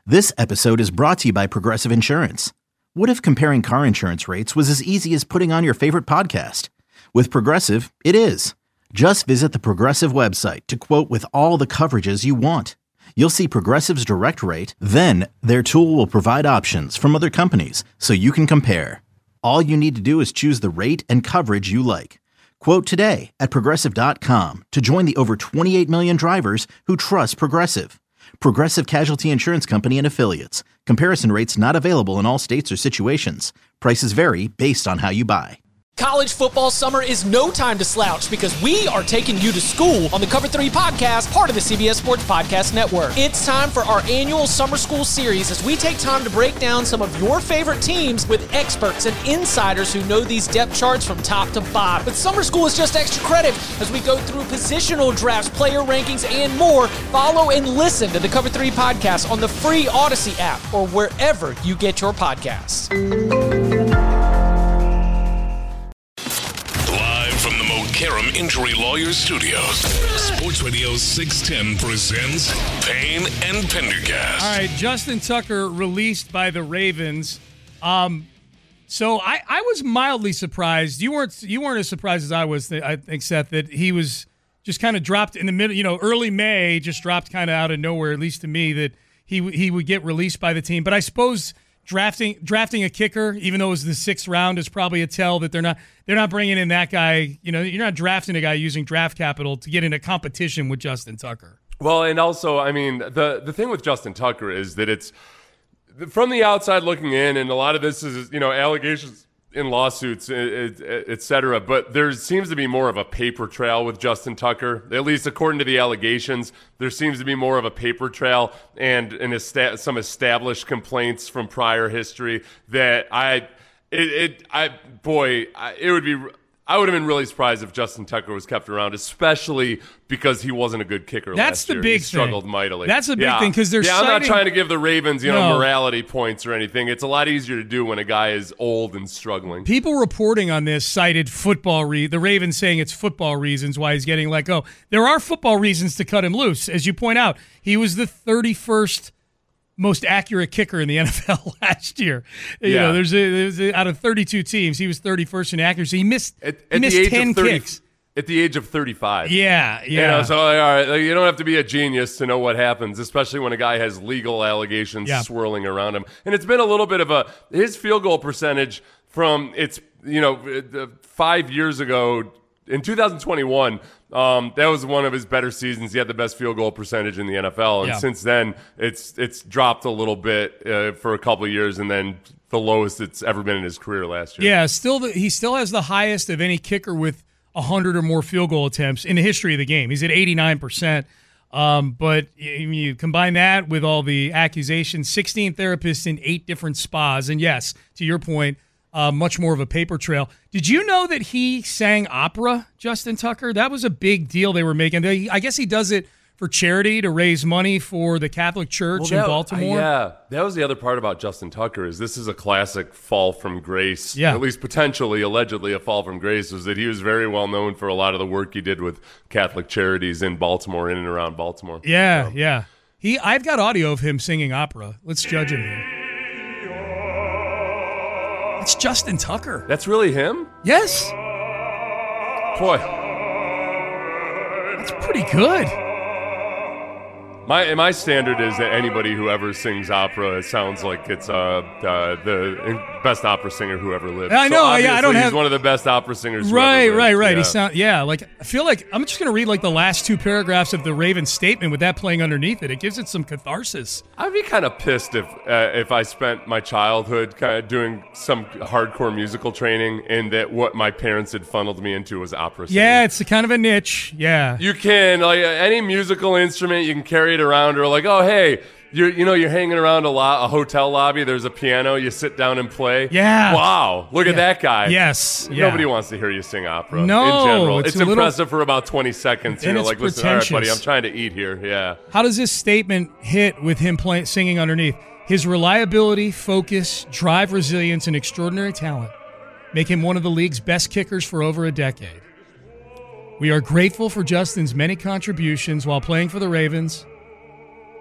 This episode is brought to you by Progressive Insurance. What if comparing car insurance rates was as easy as putting on your favorite podcast? With Progressive, it is. Just visit the Progressive website to quote with all the coverages you want. You'll see Progressive's direct rate, then their tool will provide options from other companies so you can compare. All you need to do is choose the rate and coverage you like. Quote today at Progressive.com to join the over 28 million drivers who trust Progressive. Progressive Casualty Insurance Company and Affiliates. Comparison rates not available in all states or situations. Prices vary based on how you buy. College football summer is no time to slouch because we are taking you to school on the Cover 3 podcast, part of the CBS Sports Podcast Network. It's time for our annual summer school series as we take time to break down some of your favorite teams with experts and insiders who know these depth charts from top to bottom. But summer school is just extra credit as we go through positional drafts, player rankings, and more. Follow and listen to the Cover 3 podcast on the free Odyssey app or wherever you get your podcasts. Karam Injury Lawyers Studios. Sports Radio 610 presents Payne and Pendergast. All right, Justin Tucker released by the Ravens. So I was mildly surprised. You weren't as surprised as I was. I think, Seth, that he was just kind of dropped in the middle. Early May, just dropped kind of out of nowhere. At least to me, that he would get released by the team. But I suppose drafting a kicker, even though it was the 6th round, is probably a tell that they're not bringing in that guy. You're not drafting a guy using draft capital to get in a competition with Justin Tucker. Well, and also, I mean, the thing with Justin Tucker is that it's from the outside looking in, and a lot of this is allegations in lawsuits, et cetera. But there seems to be more of a paper trail with Justin Tucker, at least according to the allegations. There seems to be more of a paper trail and some established complaints from prior history that I would have been really surprised if Justin Tucker was kept around, especially because he wasn't a good kicker last year. That's the big thing. He struggled mightily. That's the big thing because they're I'm not trying to give the Ravens, morality points or anything. It's a lot easier to do when a guy is old and struggling. People reporting on this cited the Ravens saying it's football reasons why he's getting let go. There are football reasons to cut him loose. As you point out, he was the 31st most accurate kicker in the NFL last year. There's out of 32 teams, he was 31st in accuracy. He missed 10 kicks. At the age of 35. Yeah. So all right, you don't have to be a genius to know what happens, especially when a guy has legal allegations swirling around him. And it's been a little bit of his field goal percentage from 5 years ago in 2021. That was one of his better seasons. He had the best field goal percentage in the NFL, and since then it's dropped a little bit for a couple of years, and then the lowest it's ever been in his career last year. Yeah, he still has the highest of any kicker with 100 or more field goal attempts in the history of the game. He's at 89%. But you combine that with all the accusations, 16 therapists in 8 different spas, and yes, to your point, much more of a paper trail. Did you know that he sang opera, Justin Tucker? That was a big deal they were making. I guess he does it for charity to raise money for the Catholic Church in Baltimore. That was the other part about Justin Tucker is this is a classic fall from grace. Yeah. At least potentially, allegedly a fall from grace was that he was very well known for a lot of the work he did with Catholic charities in Baltimore, in and around Baltimore. Yeah. I've got audio of him singing opera. Let's judge him here. It's Justin Tucker. That's really him? Yes. Boy. That's pretty good. My standard is that anybody who ever sings opera, it sounds like it's the best opera singer who ever lived. I know. I don't have. He's one of the best opera singers. Right. Yeah. He I feel like I'm just gonna read the last 2 paragraphs of the Ravens statement with that playing underneath it. It gives it some catharsis. I'd be kind of pissed if I spent my childhood kind of doing some hardcore musical training and that what my parents had funneled me into was opera singing. Yeah, it's kind of a niche. Yeah. You can any musical instrument you can carry it around, or oh hey, you're hanging around a hotel lobby, there's a piano, you sit down and play. Yeah. Wow, look at that guy. Yes. Nobody wants to hear you sing opera. No, in general. It's impressive for about 20 seconds. And it's listen, all right, buddy, I'm trying to eat here. Yeah. How does this statement hit with him singing underneath? His reliability, focus, drive, resilience, and extraordinary talent make him one of the league's best kickers for over a decade. We are grateful for Justin's many contributions while playing for the Ravens.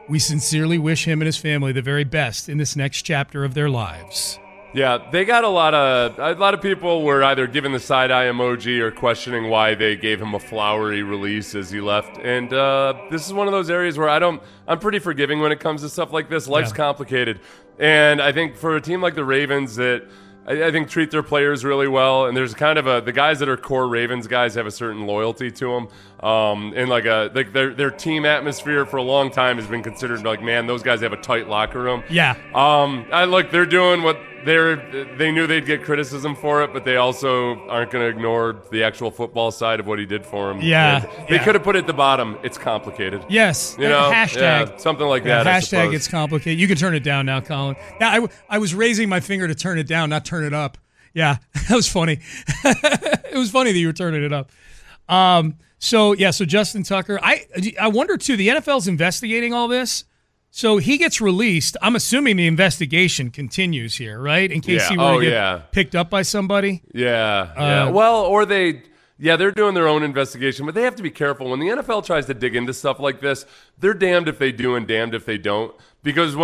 We sincerely wish him and his family the very best in this next chapter of their lives. Yeah, they got a lot of people were either giving the side-eye emoji or questioning why they gave him a flowery release as he left. And this is one of those areas where I'm pretty forgiving when it comes to stuff like this. Life's complicated. And I think for a team like the Ravens that I think treat their players really well, and there's kind of the guys that are core Ravens guys have a certain loyalty to them, and like their team atmosphere for a long time has been considered like, man, those guys have a tight locker room. Yeah. They're doing what they knew they'd get criticism for it, but they also aren't going to ignore the actual football side of what he did for them. Yeah. They could have put it at the bottom. It's complicated. Yes. Hashtag something like that. Hashtag it's complicated. You can turn it down now, Colin. Yeah, I was raising my finger to turn it down, not turn it up. Yeah, that was funny. It was funny that you were turning it up. So Justin Tucker. I wonder too. The NFL's investigating all this. So he gets released. I'm assuming the investigation continues here, right? In case he were to get picked up by somebody. Yeah. Well, they're doing their own investigation, but they have to be careful. When the NFL tries to dig into stuff like this, they're damned if they do and damned if they don't. Because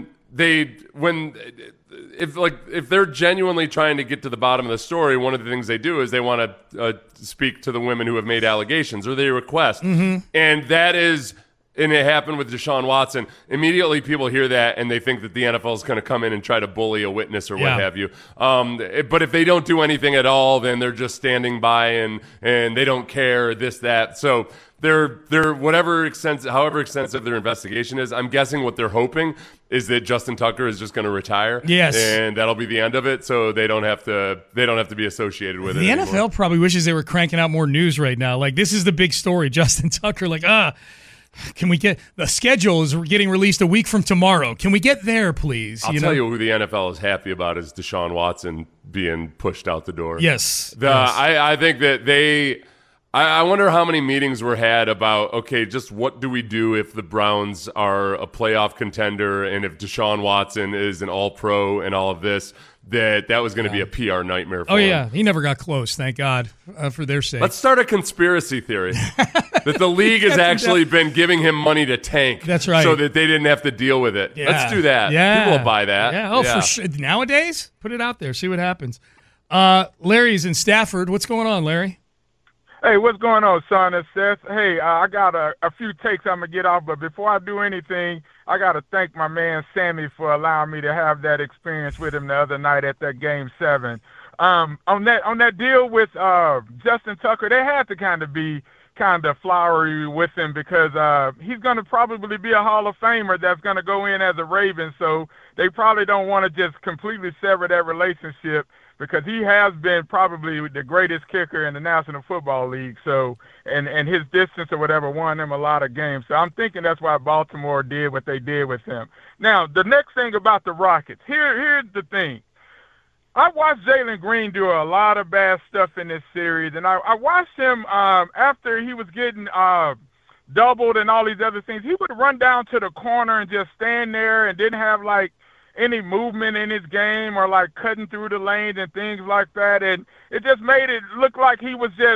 if they're genuinely trying to get to the bottom of the story, one of the things they do is they want to speak to the women who have made allegations, or they request. Mm-hmm. And that is... And it happened with Deshaun Watson. Immediately people hear that and they think that the NFL is going to come in and try to bully a witness or what have you. But if they don't do anything at all, then they're just standing by and they don't care, this, that. So they're however extensive their investigation is, I'm guessing what they're hoping is that Justin Tucker is just going to retire. Yes. And that'll be the end of it, so they don't have to be associated with it anymore. The NFL probably wishes they were cranking out more news right now. Like, this is the big story. Justin Tucker, can we get the schedule is getting released a week from tomorrow? Can we get there, please? I'll tell you who the NFL is happy about is Deshaun Watson being pushed out the door. Yes. I think that I wonder how many meetings were had about, okay, just what do we do if the Browns are a playoff contender and if Deshaun Watson is an all-pro and all of this, that was going to be a PR nightmare for him. Yeah. He never got close, thank God, for their sake. Let's start a conspiracy theory that the league has actually been giving him money to tank. That's right. So that they didn't have to deal with it. Yeah. Let's do that. Yeah. People will buy that. Yeah. For sure. Nowadays, put it out there, see what happens. Larry's in Stafford. What's going on, Larry? Hey, what's going on, son and Seth? Hey, I got a few takes I'm going to get off, but before I do anything, I got to thank my man Sammy for allowing me to have that experience with him the other night at that Game 7. On that deal with Justin Tucker, they had to kind of be kind of flowery with him because he's going to probably be a Hall of Famer that's going to go in as a Raven, so they probably don't want to just completely sever that relationship, because he has been probably the greatest kicker in the National Football League. So, and his distance or whatever won him a lot of games. So I'm thinking that's why Baltimore did what they did with him. Now, the next thing about the Rockets, here's the thing. I watched Jalen Green do a lot of bad stuff in this series, and I watched him after he was getting doubled and all these other things. He would run down to the corner and just stand there and didn't have any movement in his game or cutting through the lanes and things like that. And it just made it look like he was just,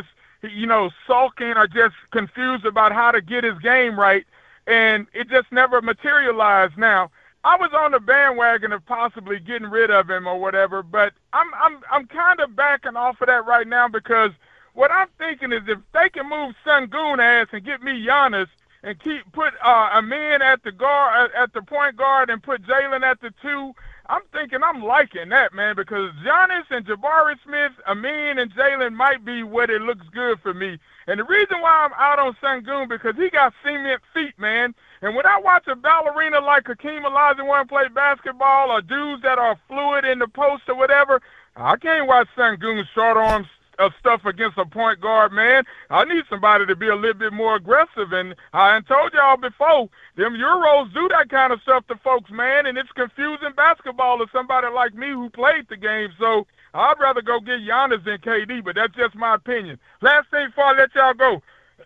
sulking or just confused about how to get his game right. And it just never materialized. Now, I was on the bandwagon of possibly getting rid of him or whatever, but I'm kind of backing off of that right now, because what I'm thinking is if they can move Sengun ass and get me Giannis, and put Amin at the point guard and put Jalen at the 2, I'm thinking I'm liking that, man, because Giannis and Jabari Smith, Amin and Jalen might be what it looks good for me. And the reason why I'm out on Sengun, because he got cement feet, man. And when I watch a ballerina like Hakeem Olajuwon play basketball, or dudes that are fluid in the post or whatever, I can't watch Sengun's short arms stuff against a point guard, man. I need somebody to be a little bit more aggressive. And I told y'all before, them Euros do that kind of stuff to folks, man, and it's confusing basketball to somebody like me who played the game. So I'd rather go get Giannis than KD, but that's just my opinion. Last thing before I let y'all go,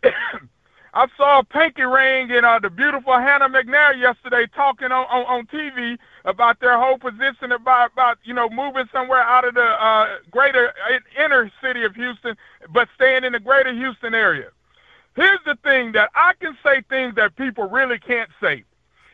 I saw Pinky Ring and the beautiful Hannah McNair yesterday talking on TV about their whole position about moving somewhere out of the greater inner city of Houston, but staying in the greater Houston area. Here's the thing, that I can say things that people really can't say.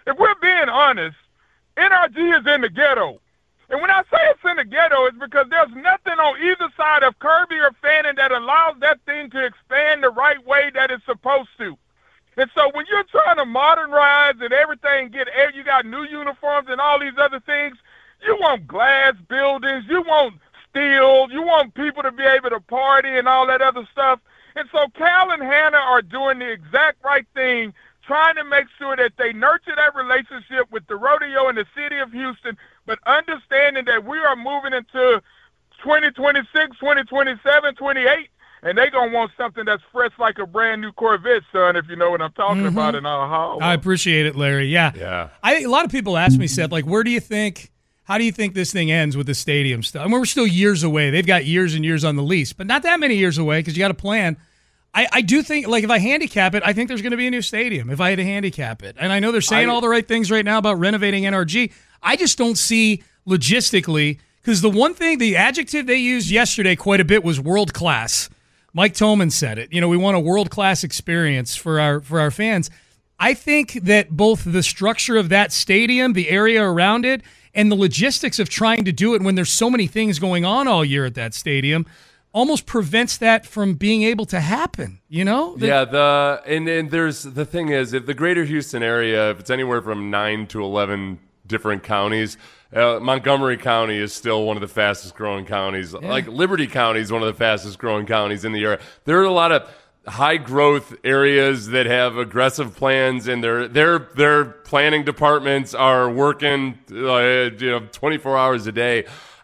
if we're being honest, NRG is in the ghetto. And when I say it's in the ghetto, it's because there's nothing on either side of Kirby or Fannin that allows that thing to expand the right way that it's supposed to. And so when you're trying to modernize and everything, you got new uniforms and all these other things, you want glass buildings, you want steel, you want people to be able to party and all that other stuff. And so Cal and Hannah are doing the exact right thing, trying to make sure that they nurture that relationship with the rodeo in the city of Houston, but understanding that we are moving into 2026, 2027, 28, and they're going to want something that's fresh like a brand new Corvette, son, if you know what I'm talking about in our hall. I appreciate it, Larry. Yeah. A lot of people ask me, Seth, like, how do you think this thing ends with the stadium stuff? I mean, we're still years away. They've got years and years on the lease, but not that many years away because you got to plan. I do think, like, if I handicap it, I think there's going to be a new stadium if I had to handicap it. And I know they're saying all the right things right now about renovating NRG. I just don't see logistically, because the adjective they used yesterday quite a bit was world-class. Mike Toman said it. We want a world-class experience for our fans. I think that both the structure of that stadium, the area around it, and the logistics of trying to do it when there's so many things going on all year at that stadium almost prevents that from being able to happen, and there's the thing is, if the greater Houston area, if it's anywhere from 9 to 11 different counties, Montgomery County is still one of the fastest growing counties. Yeah. Like Liberty County is one of the fastest growing counties in the area. There are a lot of high growth areas that have aggressive plans, and their planning departments are working 24 hours a day.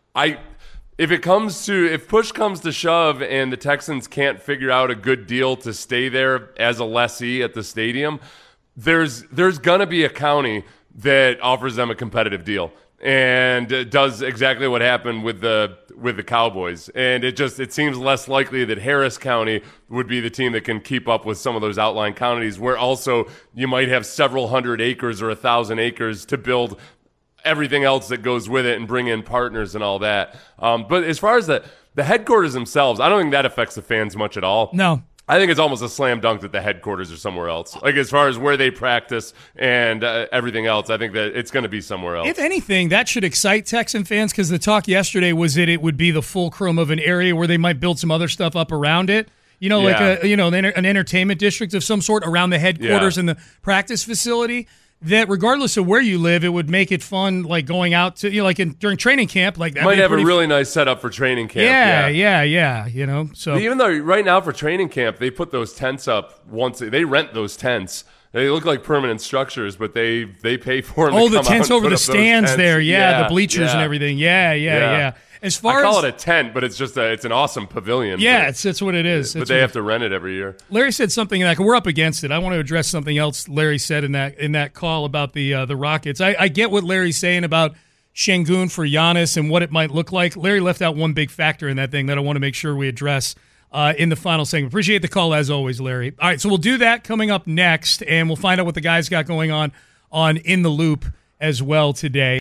If push comes to shove and the Texans can't figure out a good deal to stay there as a lessee at the stadium, there's gonna be a county that offers them a competitive deal and does exactly what happened with the Cowboys. And it seems less likely that Harris County would be the team that can keep up with some of those outlying counties, where also you might have several hundred acres or 1,000 acres to build everything else that goes with it and bring in partners and all that. But as far as the headquarters themselves, I don't think that affects the fans much at all. No. I think it's almost a slam dunk that the headquarters are somewhere else. Like, as far as where they practice and everything else, I think that it's going to be somewhere else. If anything, that should excite Texan fans, because the talk yesterday was that it would be the fulcrum of an area where they might build some other stuff up around it. Like an entertainment district of some sort around the headquarters and the practice facility. That regardless of where you live, it would make it fun, like going out to, during training camp. Like that might have a really nice setup for training camp. Yeah. So even though right now for training camp, they put those tents up they rent those tents. They look like permanent structures, but they pay for them. Oh, the tents over the stands there. Yeah, the bleachers and everything. Yeah. As far I call it a tent, but it's just it's an awesome pavilion. Yeah, it's what it is. But they have to rent it every year. Larry said something like, we're up against it. I want to address something else Larry said in that call about the Rockets. I get what Larry's saying about Şengün for Giannis and what it might look like. Larry left out one big factor in that thing that I want to make sure we address in the final segment. Appreciate the call as always, Larry. All right, so we'll do that coming up next, and we'll find out what the guys got going on In the Loop as well today.